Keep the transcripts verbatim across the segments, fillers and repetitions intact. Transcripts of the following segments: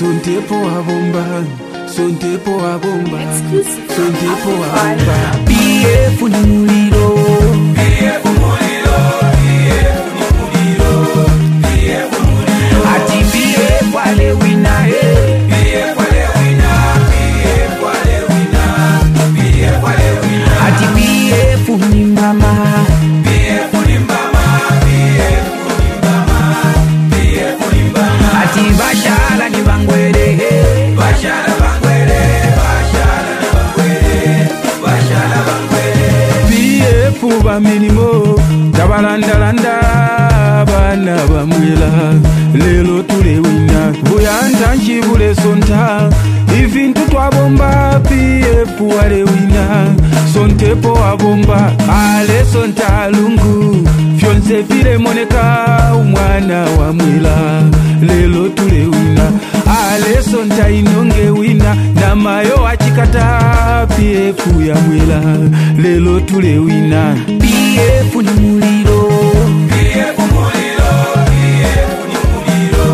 Sontepo a bomba, sontepo a bomba, sontepo a bomba. P F Muliro, P F Muliro, P F Muliro, P F Muliro. Ati P F wale wina eh, P F wale wina, P F wale wina, P F wale wina. Ati P F ni mama, P F ni mama, P F ni mama, P F ni mama. Ati bashala ni bangwele, bashala bangwele, bashala ni bangwele, bashala bangwele. P F ba minimo, tabalanda landa, bana bamwela, lelo tule wina, buyanta nchibule sonta, ifintu twa bomba, P F wale wina, sontepo a bomba, ale sonta lungu, fionse file moneka, umwana wa mwela, lelo tule wina, ale sonta inonge wina, na mayo achikata, P F ya mwela, lelo tule wina. P F ni muliro, P F muliro, P F ni muliro,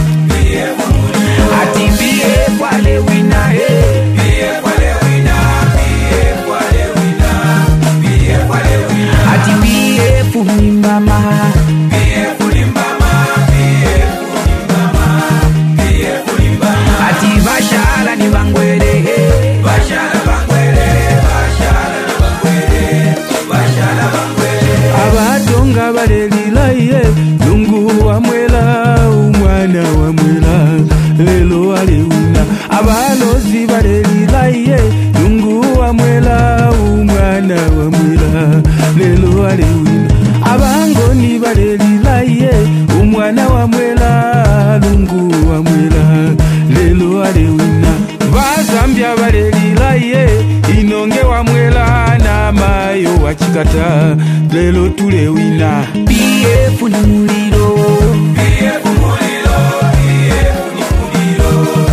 P F muliro. Ati P F wale wina eh, P F wale wina, P F wale wina, P F wale wina. Ati P F ni mama, P F ni mama, P F ni mama, P F ni mama. Ati bashala ni bangwele eh, bashala bangwele, bashala ni bangwele, bashala bangwele. Abatonga balelila ye, lungu wa mwela, umwana wa mwela, lelo wale wina. Abalozi balelila ye, lungu wa mwela, umwana wa mwela, lelo wale wina. Abangoni balelila ye, umwana wa mwela, lungu wa mwela, lelo wale wina. Bazambia balelila ye, inonge wa mwela, na mayo wachikata, lelo tule wina. P F ni muliro, P F muliro, P F ni muliro,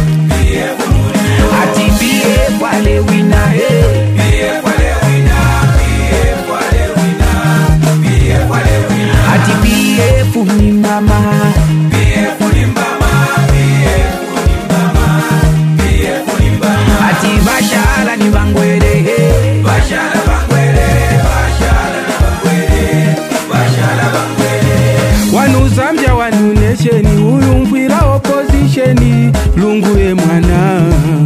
P F muliro. Ati P F wale wina eh, P F wale wina, P F wale wina, P F wale wina. Ati P F ni mama, P F ni mama, P F ni mama, P F ni mama. Ati bashala ni bangwele eh, bashala bangwele, bashala ni bangwele, bashala bangwele. Wanu Zambia wanu nesheni, uyu mfira oppositioni, lungu ye mwana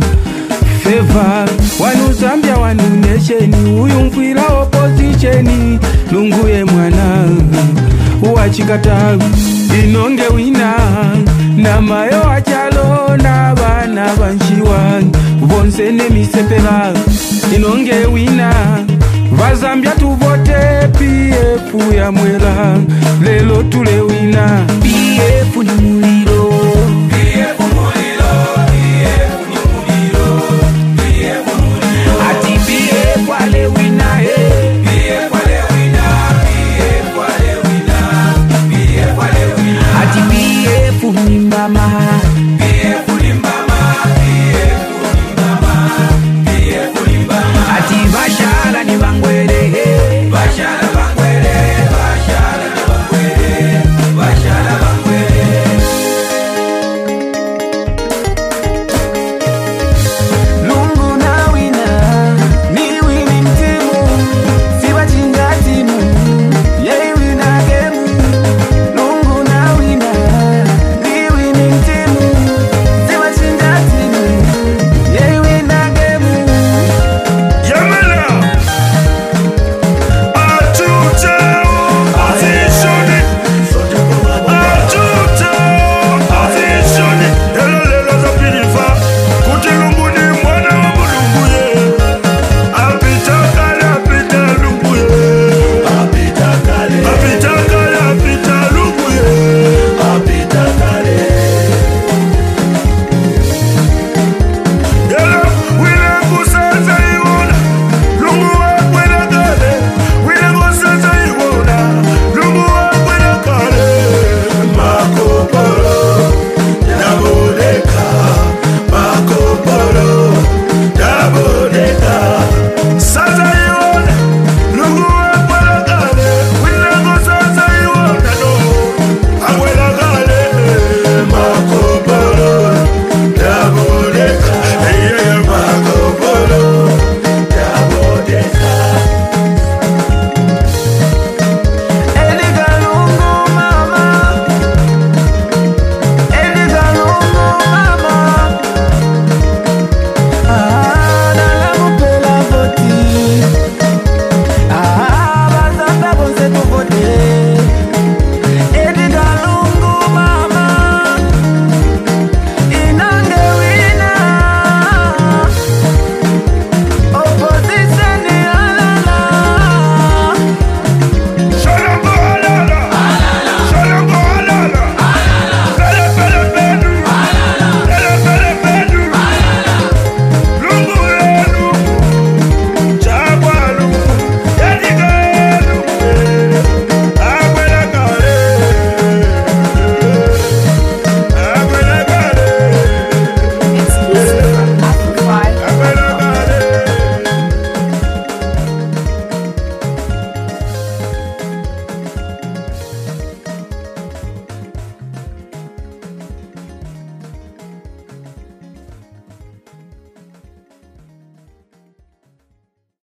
Feva. Wanu Zambia wanu nesheni, uyu mfira oppositioni, lungu ye mwana uwachikata, inonge wina, na mayo achalo, na bana banshiwa, bonse ne misepela, inonge wina. Vazambia tuvote P F ya mwela, lelo tule wina. P F ni muliro, P F muliro, P F ni muliro, P F muliro. Ati P F wale wina eh, P F wale wina, P F wale wina, P F wale wina. Ati P F ni mama, P F ni mama, P F ni mama, P F ni mama. Ati bashala ni bangwele eh, bashala bangwele, bashala ni bangwele, bashala bangwele. Lungu na wina, ni wini mtimu, siwa chinga timu, ye wina gemu. Lungu na wina, ni wini mtimu.